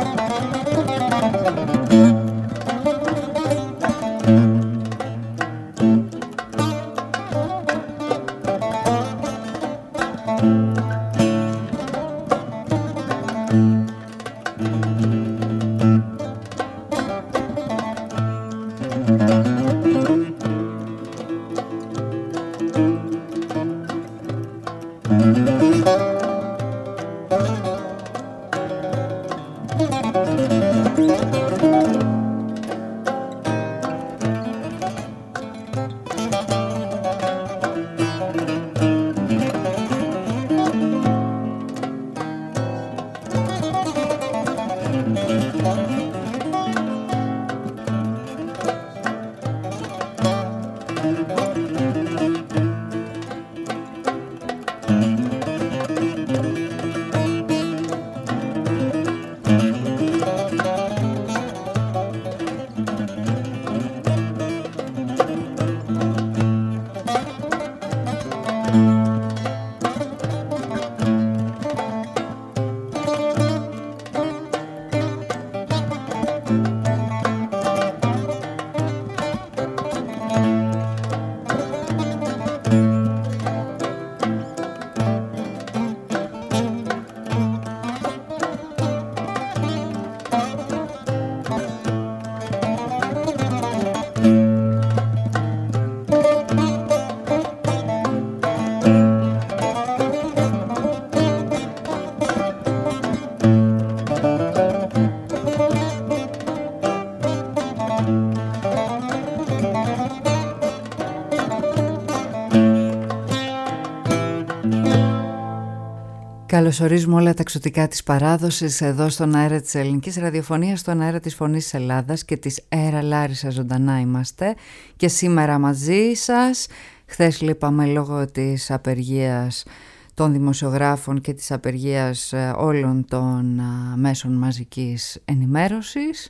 Καλωσορίζουμε όλα τα εξωτικά της παράδοσης εδώ στον αέρα της ελληνικής ραδιοφωνίας, στον αέρα της Φωνής της Ελλάδας και της Αέρα Λάρισα. Ζωντανά είμαστε και σήμερα μαζί σας. Χθες λείπαμε λόγω της απεργίας των δημοσιογράφων και της απεργίας όλων των μέσων μαζικής ενημέρωσης.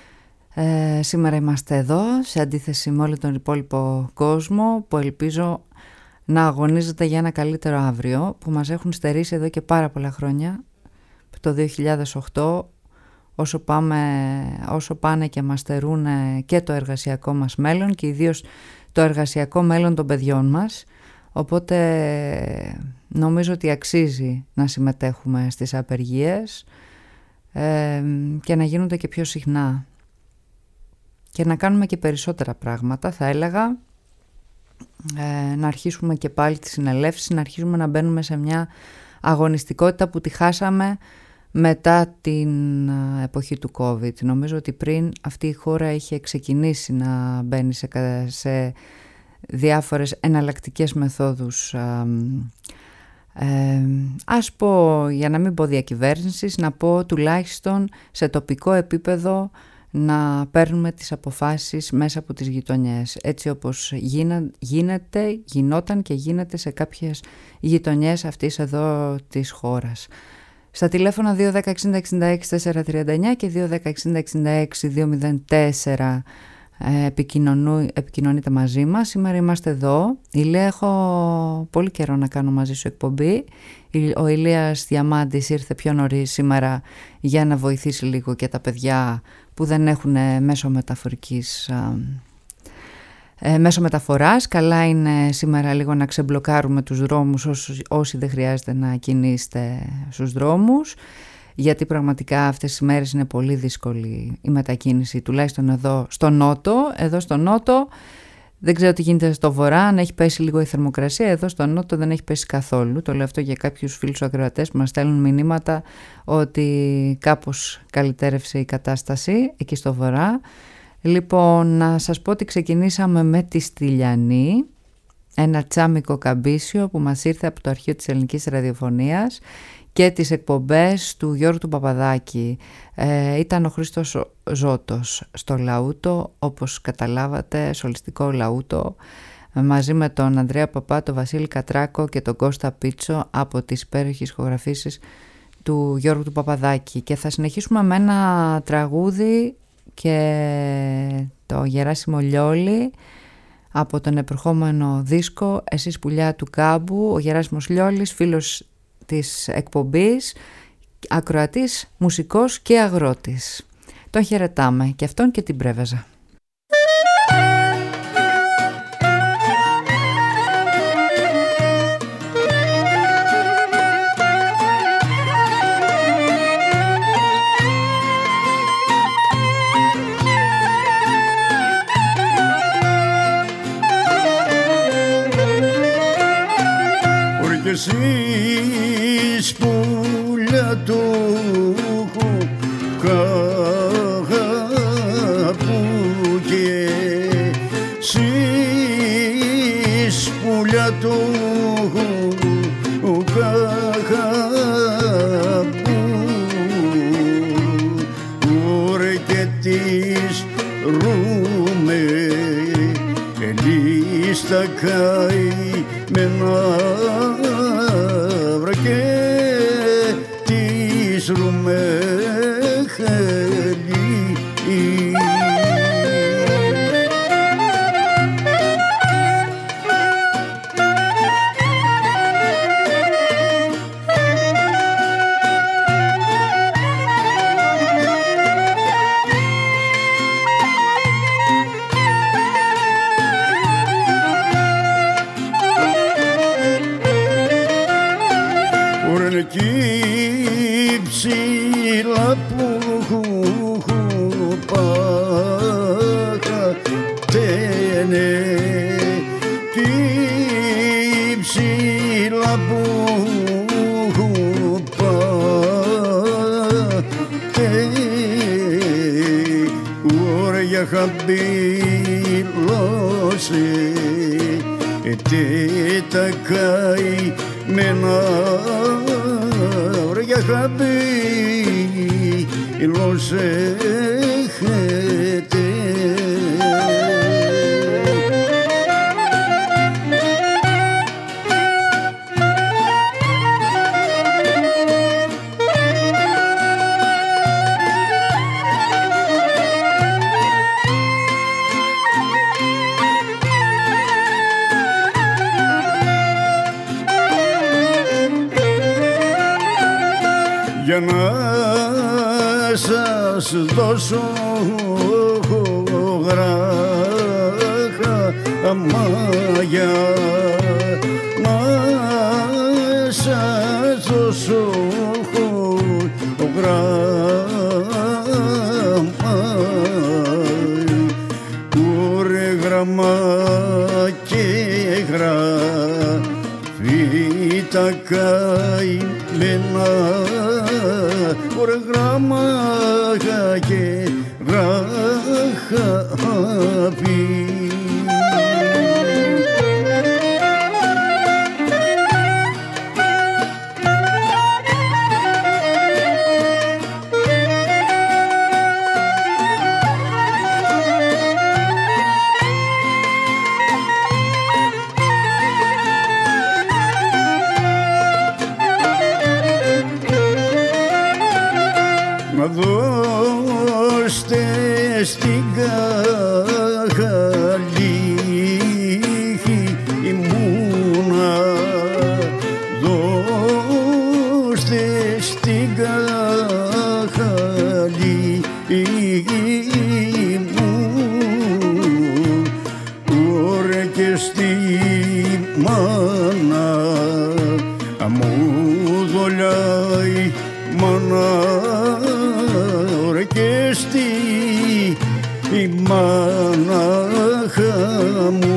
Σήμερα είμαστε εδώ σε αντίθεση με όλο τον υπόλοιπο κόσμο που ελπίζω να αγωνίζεται για ένα καλύτερο αύριο, που μας έχουν στερήσει εδώ και πάρα πολλά χρόνια, το 2008, όσο πάνε και μας στερούν και το εργασιακό μας μέλλον και ιδίως το εργασιακό μέλλον των παιδιών μας. Οπότε νομίζω ότι αξίζει να συμμετέχουμε στις απεργίες και να γίνονται και πιο συχνά και να κάνουμε και περισσότερα πράγματα, θα έλεγα. Να αρχίσουμε και πάλι τις συνελεύσεις, να αρχίσουμε να μπαίνουμε σε μια αγωνιστικότητα που τη χάσαμε μετά την εποχή του COVID. Νομίζω ότι πριν αυτή η χώρα είχε ξεκινήσει να μπαίνει σε διάφορες εναλλακτικές μεθόδους, ας πω, για να μην πω διακυβέρνησης, να πω τουλάχιστον σε τοπικό επίπεδο να παίρνουμε τις αποφάσεις μέσα από τις γειτονιές, έτσι όπως γινόταν και γίνεται σε κάποιες γειτονιές αυτής εδώ της χώρας. Στα τηλέφωνα 210-60-66-439 και 210-60-66-204 επικοινωνείτε μαζί μας. Σήμερα είμαστε εδώ. Ηλία, έχω πολύ καιρό να κάνω μαζί σου εκπομπή. Ο Ηλίας Διαμάντης ήρθε πιο νωρίς σήμερα για να βοηθήσει λίγο και τα παιδιά που δεν έχουν μέσω μεταφοράς. Καλά είναι σήμερα λίγο να ξεμπλοκάρουμε τους δρόμους όσοι δεν χρειάζεται να κινείστε στους δρόμους, γιατί πραγματικά αυτές τις μέρες είναι πολύ δύσκολη η μετακίνηση, τουλάχιστον εδώ στο νότο. Εδώ στο νότο δεν ξέρω τι γίνεται στο βορρά, αν έχει πέσει λίγο η θερμοκρασία. Εδώ στο νότο δεν έχει πέσει καθόλου. Το λέω αυτό για κάποιους φίλους ακροατές που μας στέλνουν μηνύματα ότι κάπως καλυτέρευσε η κατάσταση εκεί στο βορρά. Λοιπόν, να σας πω ότι ξεκινήσαμε με τη Στυλιανή, ένα τσάμικο καμπίσιο που μας ήρθε από το αρχείο της ελληνικής ραδιοφωνίας και τις εκπομπές του Γιώργου του Παπαδάκη. Ήταν ο Χρήστος Ζώτος στο λαούτο, όπως καταλάβατε, σολιστικό λαούτο, μαζί με τον Ανδρέα Παπά, τον Βασίλη Κατράκο και τον Κώστα Πίτσο από τις υπέροχες ηχογραφήσεις του Γιώργου του Παπαδάκη. Και θα συνεχίσουμε με ένα τραγούδι και το Γεράσιμο Λιόλι από τον επερχόμενο δίσκο «Εσείς πουλιά του κάμπου». Ο Γεράσιμος Λιόλης, φίλος της εκπομπής ακροατής, μουσικός και αγρότης. Τον χαιρετάμε και αυτόν και την Πρέβεζα. Εσείς πουλιά του καγάπου και εσείς πουλιά του καγάπου ωρε και της ρούμε ελίστα καημένα και της ρουμέχελη. Εκεί ψηλά που παχατένε κι ψηλά που παχατένε ωριά χαμπήλωσε τα καημένα ωριά χαμπήλωσε για να σας δώσω γράμμαγια, να σας δώσω γράμμα και γραφή τα καημένα γράμμα και γραφή. Να δώστε στην καχαλή ήμουνα, δώστε στην καχαλή ήμουν, ωραία και στη μάνα μου δολιάει μάνα και στη μάναχα μου.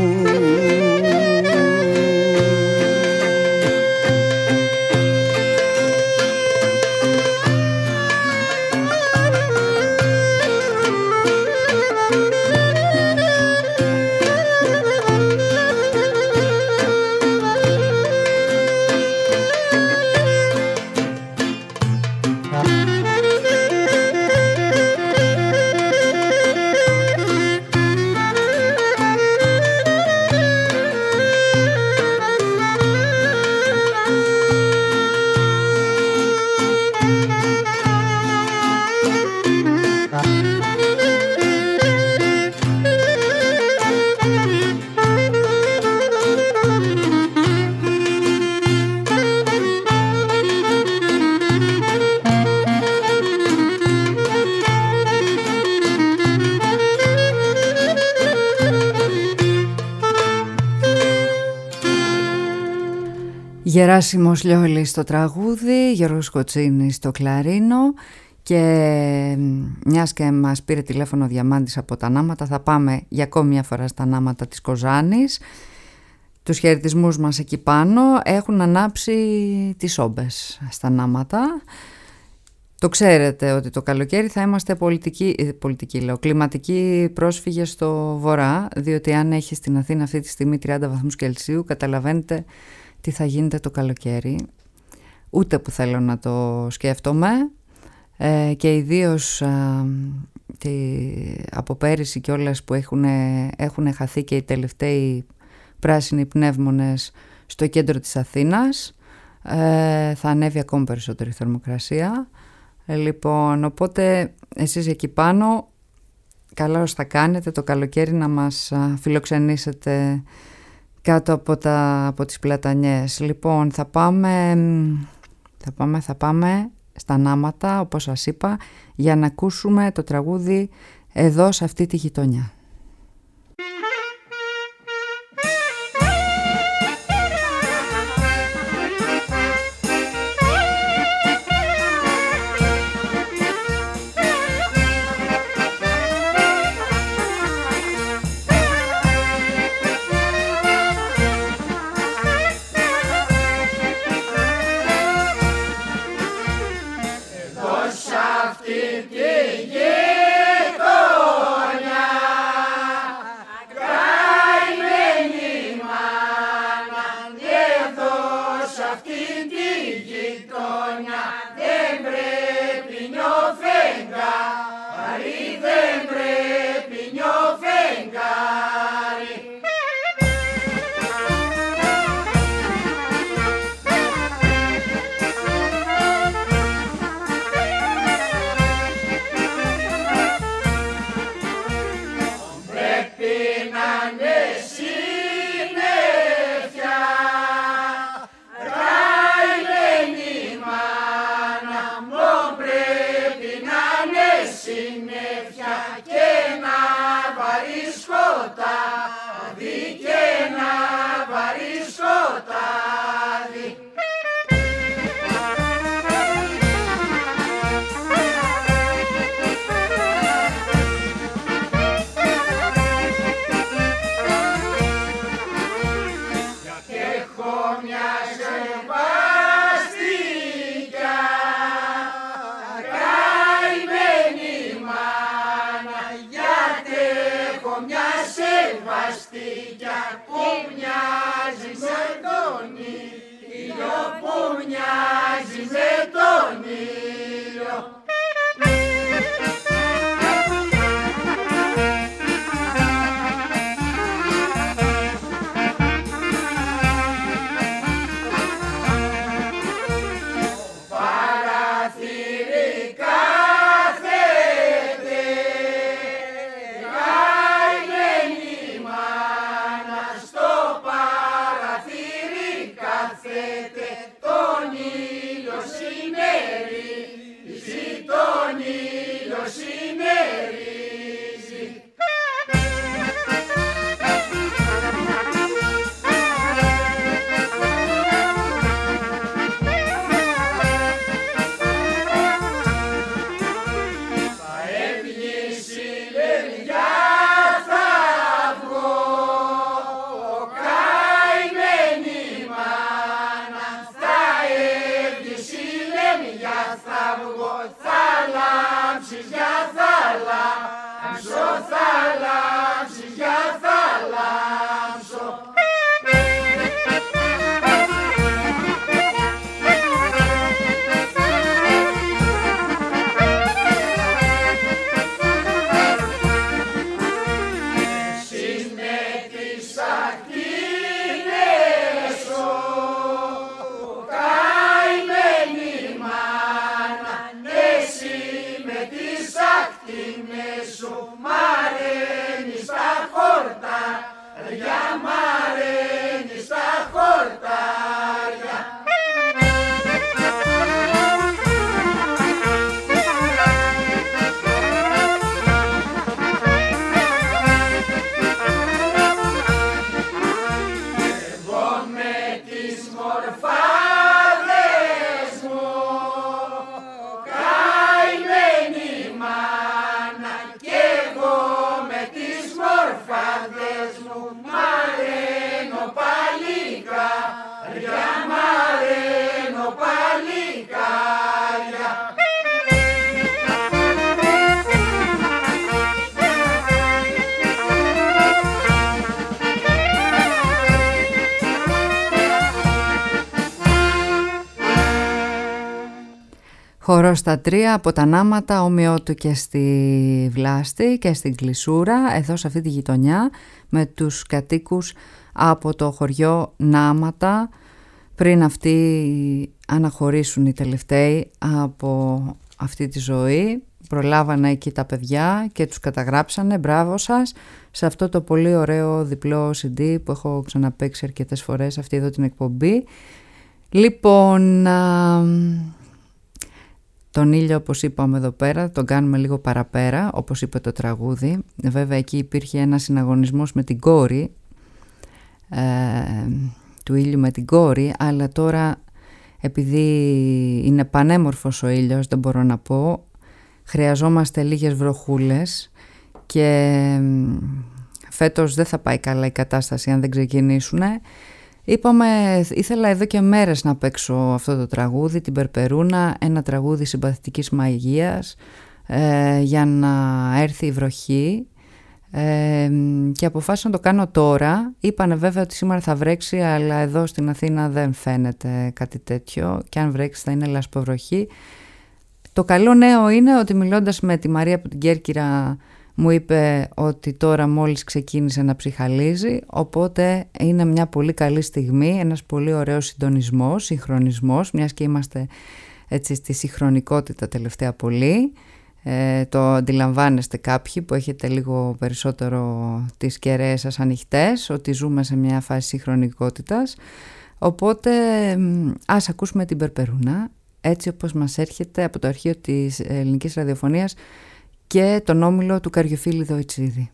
Γεράσιμος Λιόλης στο τραγούδι, Γιώργος Κοτσίνης στο κλαρίνο και μιας και μας πήρε τηλέφωνο ο Διαμάντης από τα Νάματα, θα πάμε για ακόμη μια φορά στα Νάματα της Κοζάνης. Τους χαιρετισμούς μας εκεί πάνω, έχουν ανάψει τις όμπες στα Νάματα. Το ξέρετε ότι το καλοκαίρι θα είμαστε κλιματικοί πρόσφυγες στο βορρά, διότι αν έχει στην Αθήνα αυτή τη στιγμή 30 βαθμούς Κελσίου, καταλαβαίνετε τι θα γίνεται το καλοκαίρι. Ούτε που θέλω να το σκέφτομαι, και ιδίως από πέρυσι κιόλας που έχουν χαθεί και οι τελευταίοι πράσινοι πνεύμονες στο κέντρο της Αθήνας, θα ανέβει ακόμη περισσότερη θερμοκρασία. Λοιπόν, οπότε εσείς εκεί πάνω καλώς θα κάνετε το καλοκαίρι να μας φιλοξενήσετε κάτω από τις πλατανιές. Λοιπόν, θα πάμε στα Νάματα, όπως σας είπα, για να ακούσουμε το τραγούδι «Εδώ σε αυτή τη γειτονιά». Μορφά Χορός στα τρία από τα Νάματα, όμοιό του και στη Βλάστη και στην Κλεισούρα, εδώ σε αυτή τη γειτονιά, με τους κατοίκους από το χωριό Νάματα, πριν αυτοί αναχωρήσουν οι τελευταίοι από αυτή τη ζωή. Προλάβανε εκεί τα παιδιά και τους καταγράψανε, μπράβο σας, σε αυτό το πολύ ωραίο διπλό CD που έχω ξαναπαίξει αρκετές φορές αυτή εδώ την εκπομπή. Λοιπόν, τον ήλιο, όπως είπαμε εδώ πέρα, τον κάνουμε λίγο παραπέρα, όπως είπε το τραγούδι. Βέβαια εκεί υπήρχε ένα συναγωνισμός με την κόρη, του ήλιου με την κόρη, αλλά τώρα επειδή είναι πανέμορφος ο ήλιος, δεν μπορώ να πω, χρειαζόμαστε λίγες βροχούλες και φέτος δεν θα πάει καλά η κατάσταση αν δεν ξεκινήσουνε. Είπαμε, ήθελα εδώ και μέρες να παίξω αυτό το τραγούδι, την Περπερούνα, ένα τραγούδι συμπαθητικής μαγείας, για να έρθει η βροχή, και αποφάσισα να το κάνω τώρα. Είπανε βέβαια ότι σήμερα θα βρέξει, αλλά εδώ στην Αθήνα δεν φαίνεται κάτι τέτοιο και αν βρέξει θα είναι λασποβροχή. Το καλό νέο είναι ότι μιλώντας με τη Μαρία από την Κέρκυρα μου είπε ότι τώρα μόλις ξεκίνησε να ψιχαλίζει, οπότε είναι μια πολύ καλή στιγμή, ένας πολύ ωραίος συντονισμός, συγχρονισμός, μιας και είμαστε έτσι στη συγχρονικότητα τελευταία πολύ. Το αντιλαμβάνεστε κάποιοι που έχετε λίγο περισσότερο τις κεραίες σας ανοιχτές, ότι ζούμε σε μια φάση συγχρονικότητας. Οπότε ας ακούσουμε την Περπερούνα, έτσι όπως μας έρχεται από το αρχείο της ελληνικής ραδιοφωνίας και τον όμιλο του Καριοφίλη Δοϊτσίδη.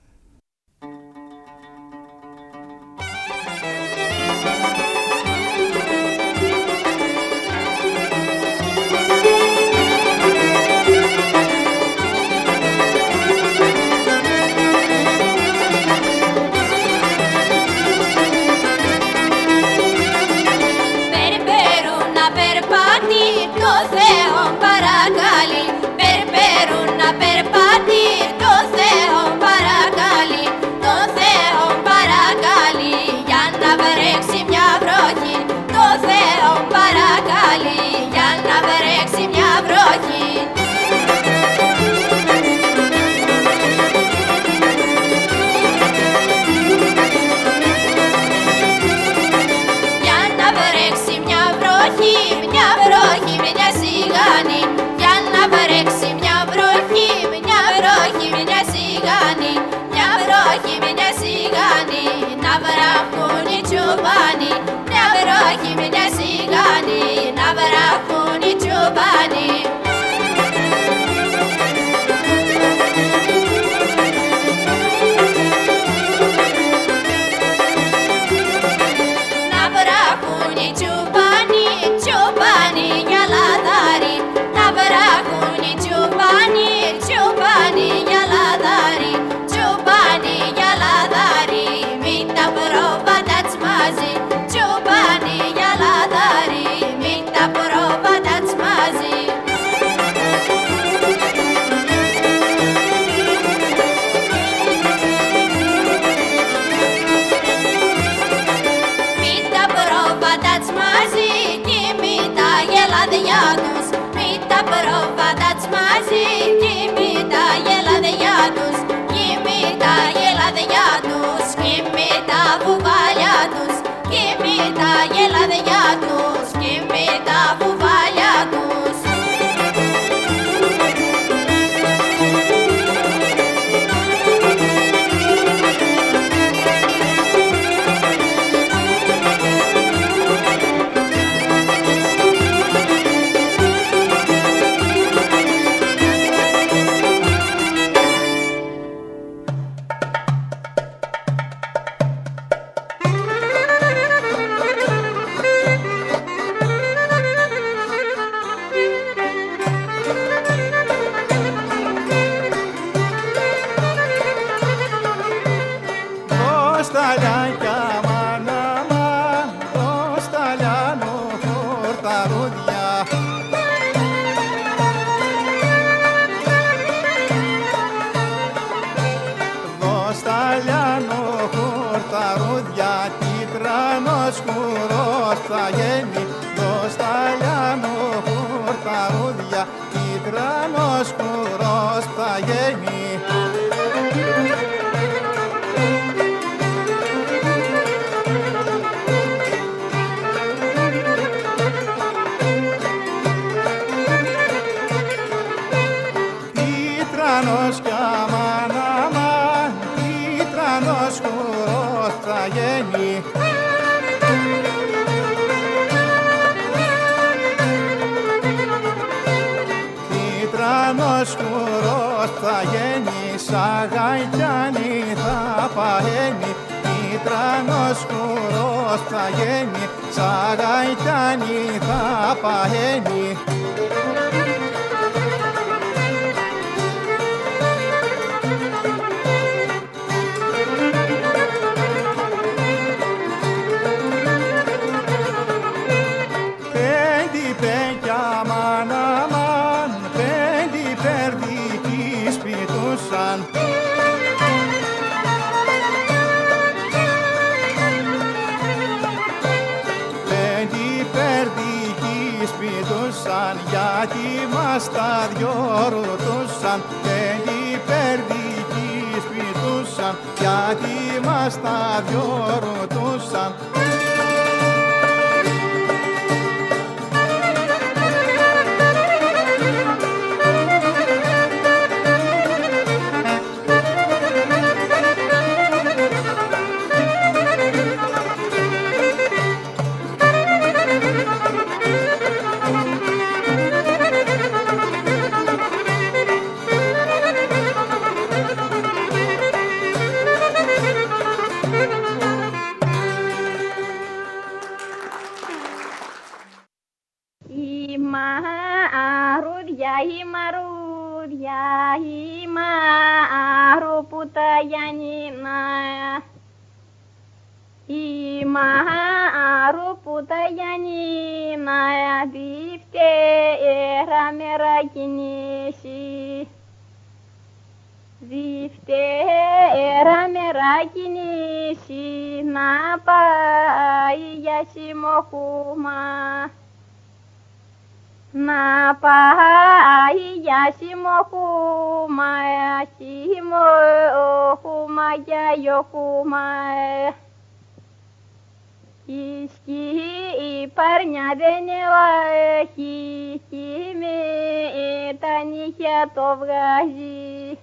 γέννη. Τίτρανος κι αμάν αμάν, τίτρανος χουρός θα γίνει. Τίτρανος χουρός θα γίνει, σαν γαϊτάνι θα παένει. Τίτρανος χουρός θα γίνει, σαν γαϊτάνι θα παένει. Γιατί μας τα δυο ρωτούσαν, δεν υπερδικοί σπιτούσαν, γιατί μας τα δυο ρωτούσαν. Να πάει για σιμοχούμα, σιμοχούμα για γιοχούμα. Η σκή η παρνιά δεν έχει, με τα νύχια το βγάζει.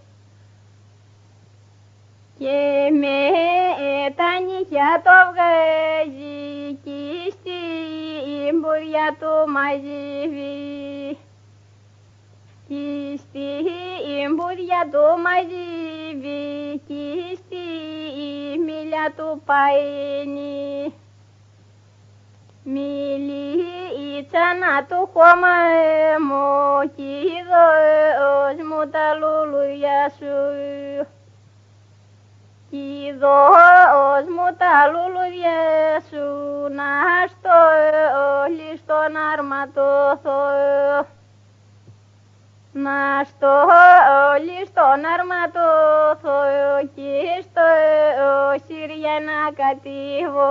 Και με τα νύχια το βγάζει κι στην μπουριά του μαζεύει. Κι στην μπουριά του μαζεύει κι στη μίλια του παένει. Μιλίτσα να του χώμα μου κι δώσ' μου τα λουλούδια σου. Κι δώσ' μου τα λουλούδια σου να στόλεις στον αρματώθω. Να στόλεις στον αρματώθω κι στο Σύρια να κατήβω.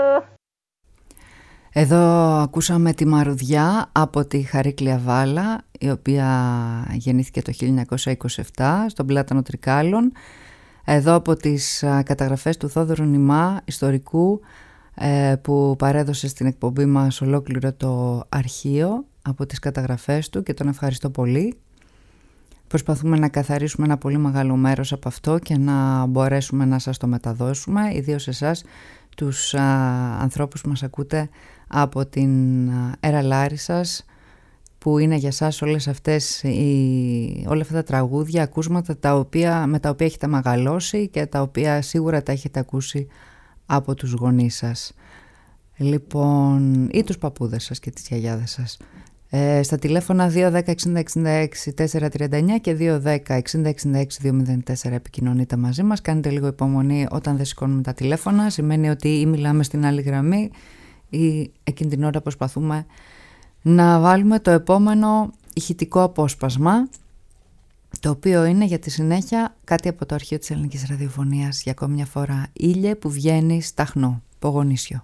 Εδώ ακούσαμε τη Μαρουδιά από τη Χαρίκλια Βάλα, η οποία γεννήθηκε το 1927 στον Πλάτανο Τρικάλων. Εδώ από τις καταγραφές του Θόδωρου Νημά, ιστορικού, που παρέδωσε στην εκπομπή μας ολόκληρο το αρχείο από τις καταγραφές του και τον ευχαριστώ πολύ. Προσπαθούμε να καθαρίσουμε ένα πολύ μεγάλο μέρος από αυτό και να μπορέσουμε να σας το μεταδώσουμε, ιδίως εσάς τους ανθρώπους που μας ακούτε από την Έρα Λάρισσας, που είναι για σας όλες αυτές όλα αυτά τα τραγούδια, ακούσματα με τα οποία έχετε μεγαλώσει και τα οποία σίγουρα τα έχετε ακούσει από τους γονείς σας, λοιπόν, ή τους παππούδες σας και τις γιαγιάδες σας. Στα τηλέφωνα 210-60-66-439 και 210-60-66-204 επικοινωνείτε μαζί μας. Κάνετε λίγο υπομονή όταν δεν σηκώνουμε τα τηλέφωνα, σημαίνει ότι ή μιλάμε στην άλλη γραμμή ή εκείνη την ώρα προσπαθούμε να βάλουμε το επόμενο ηχητικό απόσπασμα, το οποίο είναι για τη συνέχεια κάτι από το αρχείο της Ελληνικής Ραδιοφωνίας, για ακόμη μια φορά. Ήλιε που βγαίνει σταχνό, Πογονήσιο.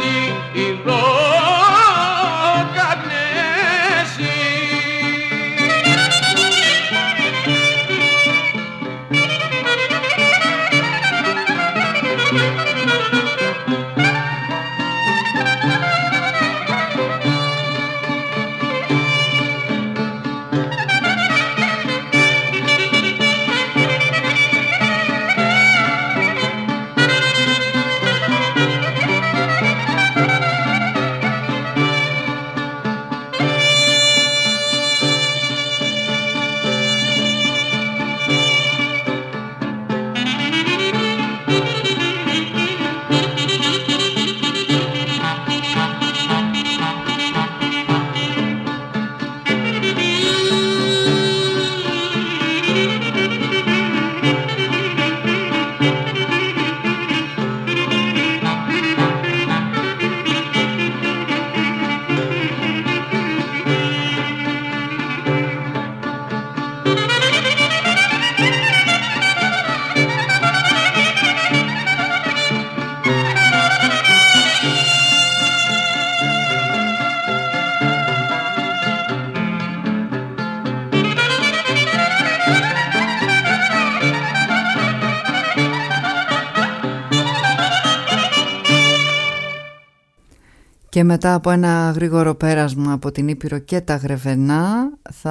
Και μετά από ένα γρήγορο πέρασμα από την Ήπειρο και τα Γρεβενά,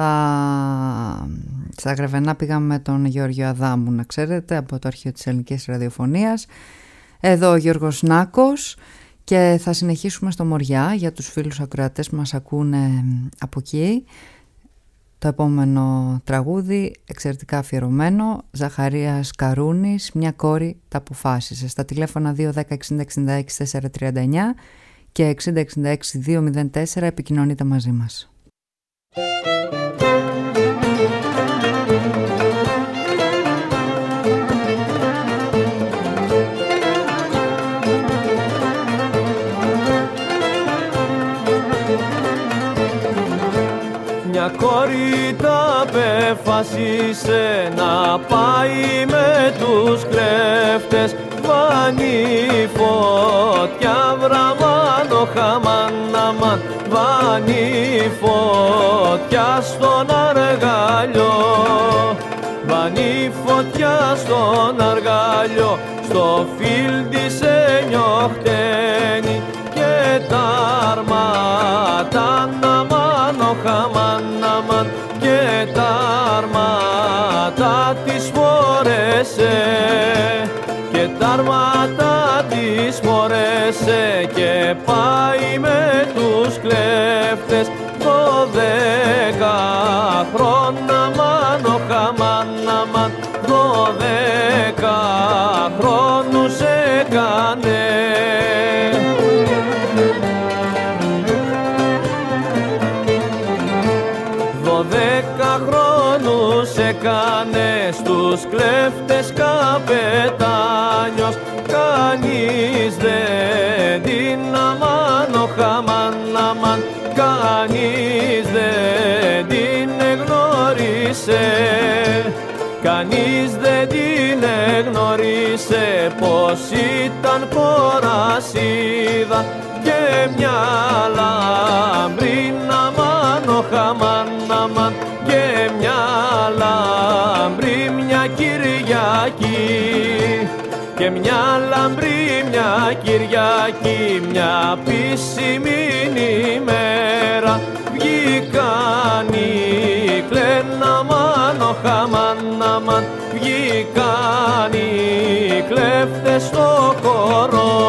στα Γρεβενά πήγαμε με τον Γεώργιο Αδάμου, να ξέρετε, από το αρχείο της Ελληνικής Ραδιοφωνίας. Εδώ ο Γιώργος Νάκος και θα συνεχίσουμε στο Μοριά για τους φίλους ακροατές που μας ακούνε από εκεί. Το επόμενο τραγούδι, εξαιρετικά αφιερωμένο, Ζαχαρίας Καρούνης, «Μια κόρη τα αποφάσισε». Στα τηλέφωνα 210-60-66-439 και 60-66-204 επικοινωνείτε μαζί μας. Μια κόρη τα απεφασίσε να πάει με τους κλέφτες, βάνει φωτιά βραμάνο χαμάναμαν, βάνει φωτιά στον αργαλιό, βάνει φωτιά στον αργαλιό, στο φύλ της ενιοχταίνει και τα αρμάτα να μάνο χαμάναμαν και τα αρμάτα της φορέσε και τα αρμάτα της φορέσε και πάει με τους κλέφτες 12 χρόνια μάνο χαμάναμαν 12 χρόνους έκανε. 12 χρόνους έκανε στους κλέφτες καπετάνιος, κανείς δεν την αμάνο χαμάναμαν, κανείς δεν την εγνώρισε, κανείς δεν την εγνώρισε πως ήταν κορασίδα και μια λαμπρίνα μάνο χαμάναμαν και μια λαμπρή μια Κυριακή και μια λαμπρή μια Κυριακή μια πισημήνη ημέρα βγήκαν οι κλένα μάνο χαμάναμαν, βγήκαν οι κλέφτες στο χώρο.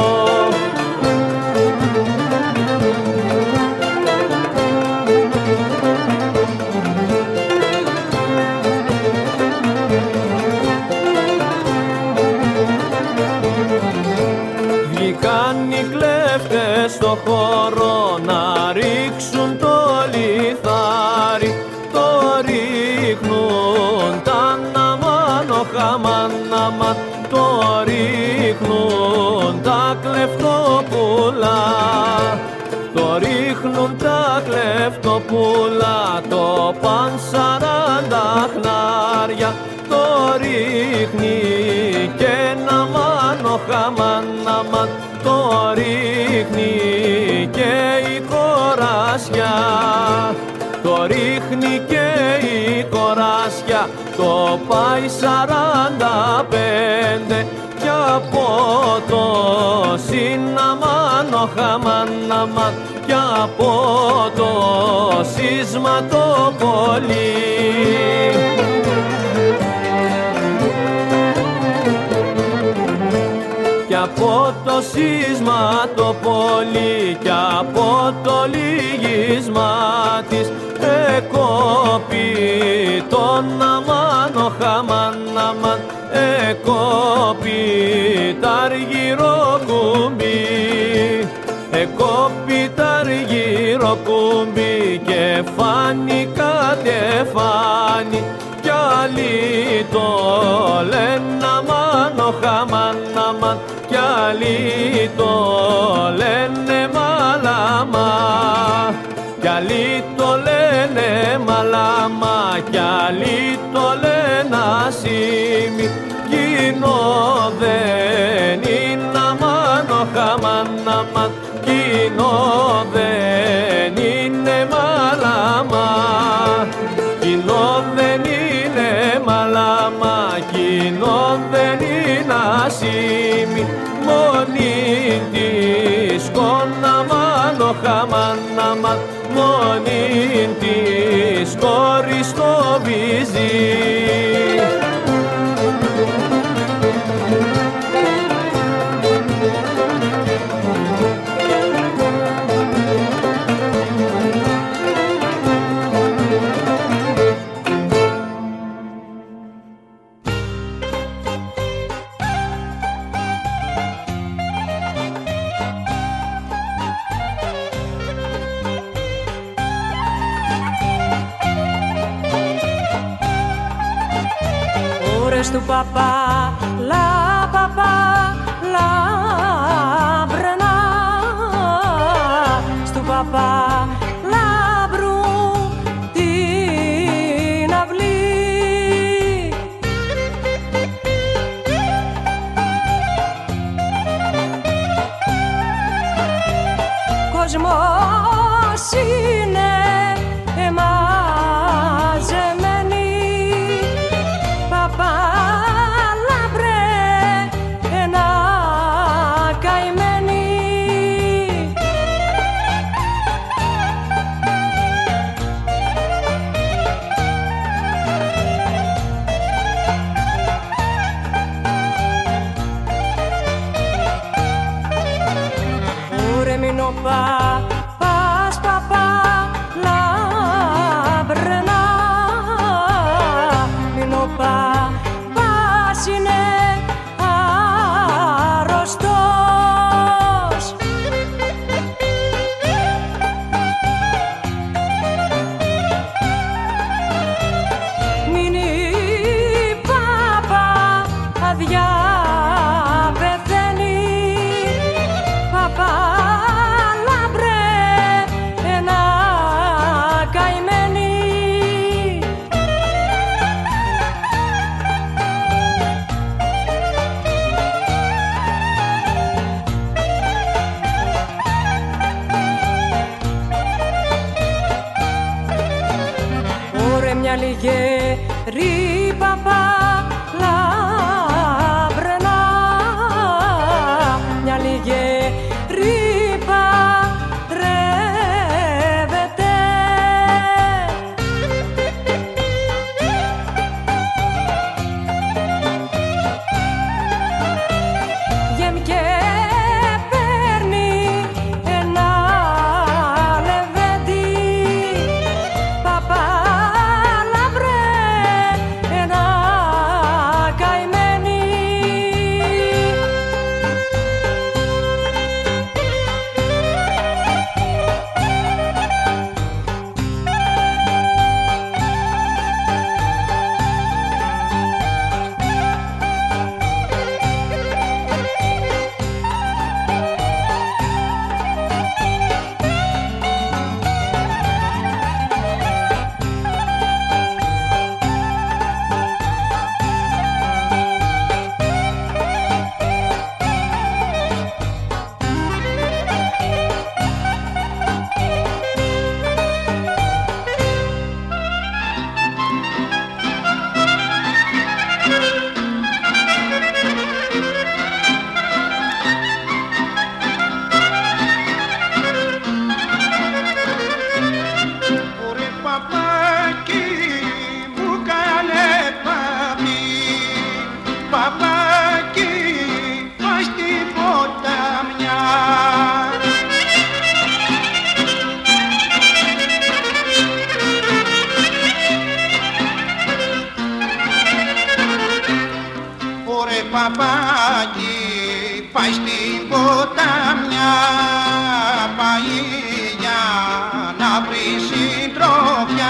Βγήκαν οι κλέφτες στο χώρο να ρίξουν το λιθάρι, το ρίχνουν τα ναμάνο χαμάναμα, το ρίχνουν τα κλεφτοπούλα, το ρίχνουν τα κλεφτοπούλα, το παν 40 χνάρια, το ρίχνει και ένα μάνο χαμάναμα, το ρίχνει και η κοράσια, το ρίχνει και η κοράσια, το πάει 45 κι από το σύναμαν ο χαμάναμαν κι από το σείσμα το πολύ. Κι από το σείσμα το πολύ κι από το λυγίσμα της εκόπη τον αμάν ο χαμάναμαν εκόπη τ' αργυρό κουμπί, εκόπη τ' αργυρό κουμπί και φάνη κατεφάνη κι άλλοι το λένε αμάν ο χαμάναμαν κι άλλοι το λένε μαλάμα κι άλλοι το λένε μαλάμα κι άλλοι το λένε ασήμι κι κοινό δεν είναι αμάν ο χαμάναμαν κοινό δεν είναι μαλάμα κοινό δεν είναι μαλάμα κοινό δεν είναι ασήμι μόνη της κοναμάν ο χαμάναμαν μόνη της κόρης το βυζί. Του παπά, λαμπρενά στου παπά λαμπρού την αυλή. Κόσμος είναι μαζεμένοι παπά πας παπά λαμπρενά μείνω πας είναι αρρωστός. Μείνει παπά αδειά πεθαίνει παπά λιγέρι παπά λαμπρενά μια λιγέρι παντρεύεται γεμ και παίρνει ένα λεβέντι παπά λαμπρέ πάει στην ποτάμια, πάει για να βρει συντροφιά.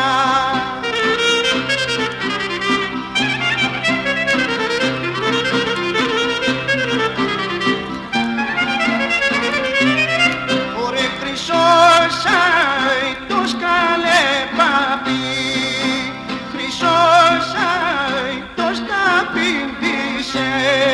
Ωρε χρυσός αητός καλέ παπί, χρυσός αητός τα πηδήσε.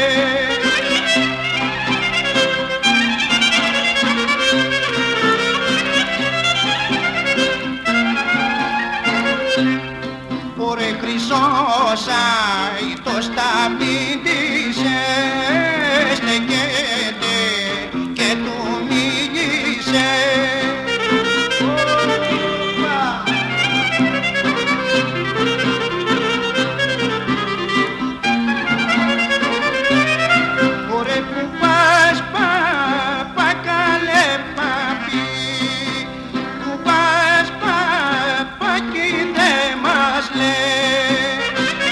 Ωρε χρυσός αητός τα πηδήσε, στεκέται και του μίλησε. Ωρε που πας παπα καλέ παπί, που πας παπα κι δεν μας λες.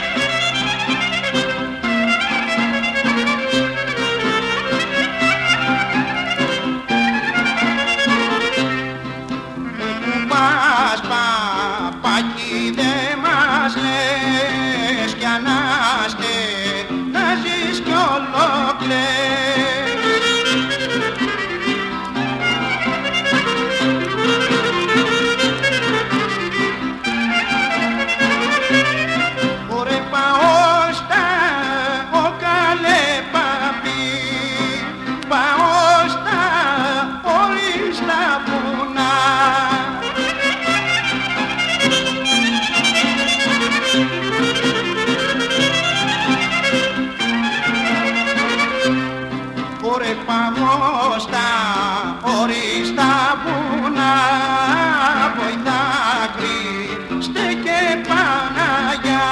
Που πας παπα κι δεν μας λες, κι ανάστε να ζεις κι ολοκλές. Ωρε πάω στα ο καλέ παπί, πάω στα ορίστα βουνά. Ωρε πάω στα ορίστα βουνά, βοηθά Χριστέ και Παναγιά.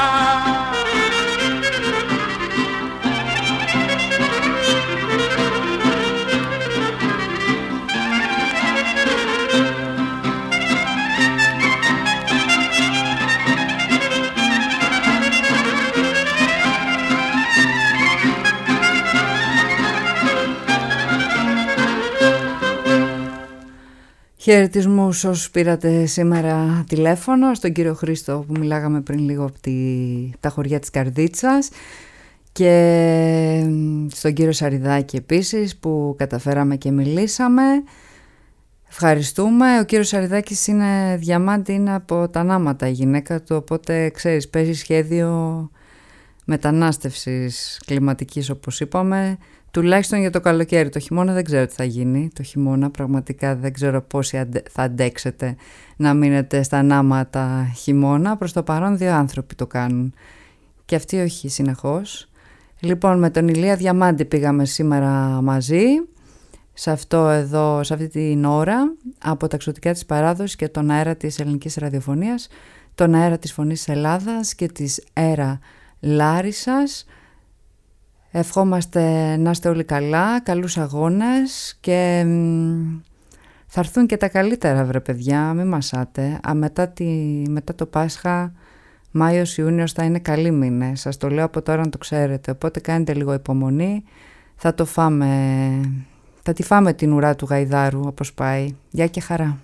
Χαιρετισμούς όσους πήρατε σήμερα τηλέφωνο, στον κύριο Χρήστο που μιλάγαμε πριν λίγο από τα χωριά της Καρδίτσας και στον κύριο Σαριδάκη επίσης που καταφέραμε και μιλήσαμε. Ευχαριστούμε. Ο κύριος Σαριδάκης είναι διαμάντη, είναι από τα Νάματα η γυναίκα του, οπότε ξέρεις παίζει σχέδιο μετανάστευσης κλιματικής όπως είπαμε. Τουλάχιστον για το καλοκαίρι. Το χειμώνα δεν ξέρω τι θα γίνει. Το χειμώνα πραγματικά δεν ξέρω πόσοι θα αντέξετε να μείνετε στα Νάματα χειμώνα. Προς το παρόν 2 άνθρωποι το κάνουν. Και αυτοί όχι συνεχώς. Λοιπόν, με τον Ηλία Διαμάντη πήγαμε σήμερα μαζί. Σε αυτή την ώρα, από τα εξωτικά της παράδοσης και τον αέρα της ελληνικής ραδιοφωνίας, τον αέρα της Φωνής Ελλάδας και της ΕΡΑ Λάρισσας. Ευχόμαστε να είστε όλοι καλά, καλούς αγώνες και θα έρθουν και τα καλύτερα βρε παιδιά, μην μασάτε. Μετά το Πάσχα, Μάιος-Ιούνιος θα είναι καλοί μήνες, σας το λέω από τώρα να το ξέρετε, οπότε κάνετε λίγο υπομονή, θα τη φάμε την ουρά του γαϊδάρου όπως πάει. Γεια και χαρά.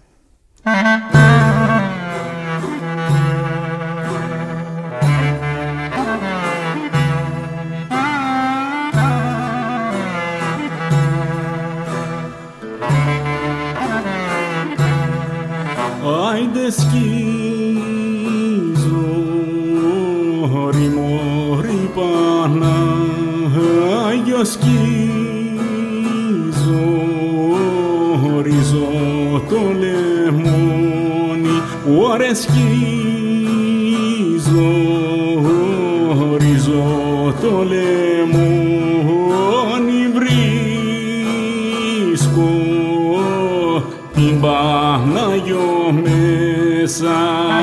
Άιντε σκίζω, ρημόρι Πανάγιο σκίζω, ρίζω το λεμόνι, ωρε σκίζω, ρίζω το λεμόνι, βρίσκω την Παναγιώ μέσα.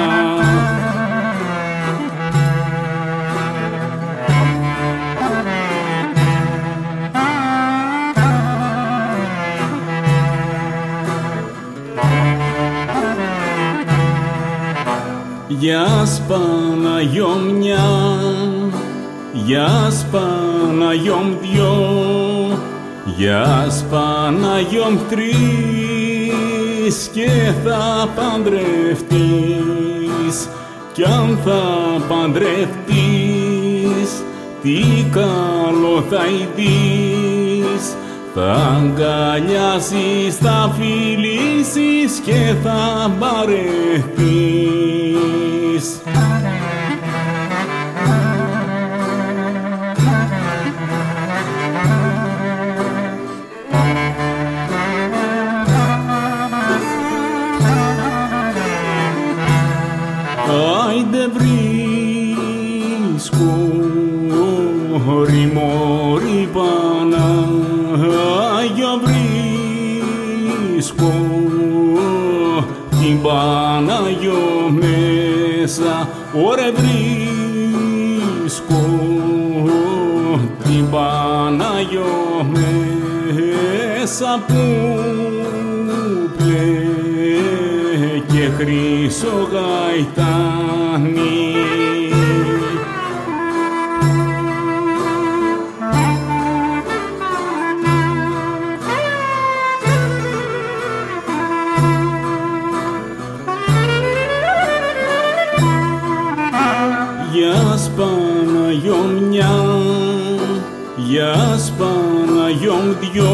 Γεια Παναγιώ μια, γεια Παναγιώ δυο, Γιας Παναγιόμ τρεις και θα παντρευτείς κι αν θα παντρευτείς τι καλό θα ειδείς. Θα αγκαλιάσεις, θα φιλήσεις και θα παρεθείς. Άιντε βρίσκω ρημόρι Παναγιώ βρίσκω την Παναγιώ μέσα, ωρε βρίσκω την Παναγιώ μέσα που και χρυσογαϊτάνι. Γιας Παναγιόμ μια, γιας Παναγιόμ δυο,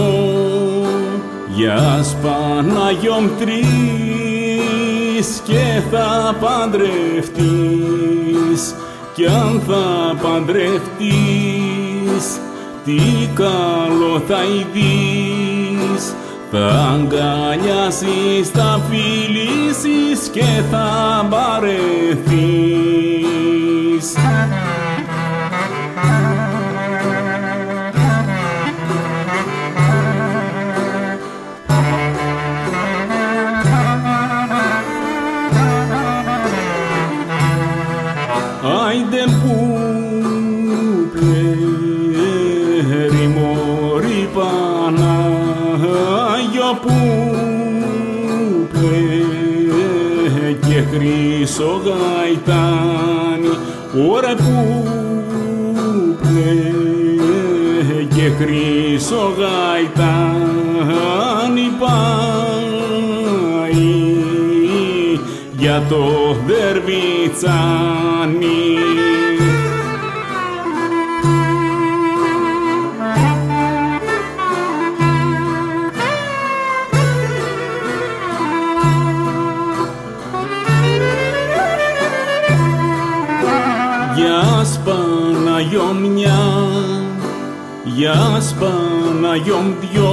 γιας Παναγιόμ τρεις και θα παντρευτείς κι αν θα παντρευτείς τι καλό θα ειδείς. Θα αγκαλιάσεις, θα φιλήσεις και θα παρεθείς. Άιντε που ρημόρι Παναγιώ που και χρυσογαϊτάνι, ωρε που και χρυσογαϊτάνι πάει για το δερβιτσάνι. Γιας Παναγιόμ μια, γιας Παναγιόμ δυο,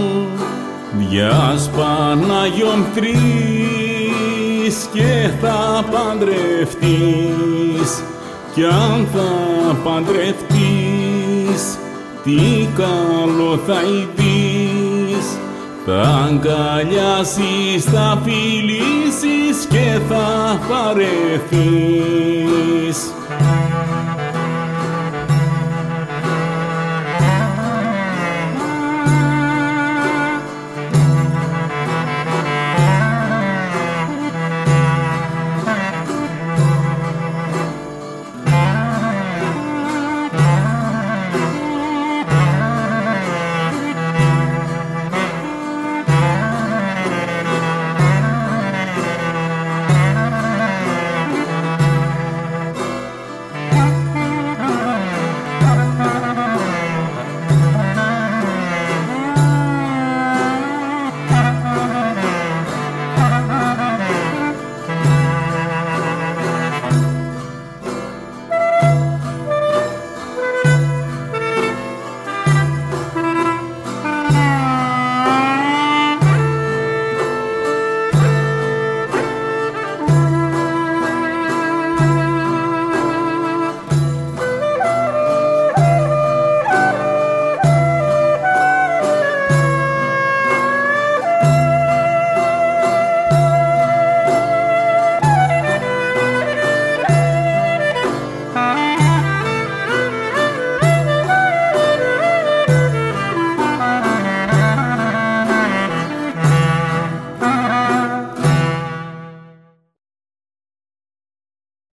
γιας Παναγιόμ τρεις και θα παντρευτείς κι αν θα παντρευτείς τι καλό θα ειδείς. Θα αγκαλιάσεις, θα φιλήσεις και θα παρεθείς.